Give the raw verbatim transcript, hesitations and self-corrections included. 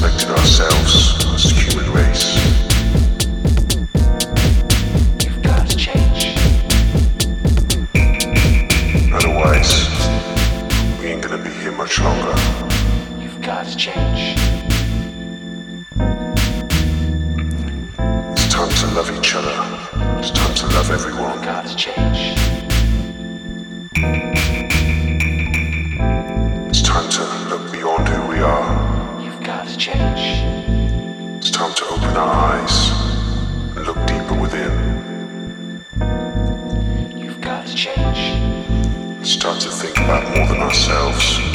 respected ourselves as a human race. You've got to change. Otherwise, we ain't gonna be here much longer. You've got to change. It's time to love each other. It's time to love everyone. You've got to change. It's time to look beyond who we are. You've got to change. It's time to open our eyes and look deeper within. You've got to change. Start to think about more than ourselves.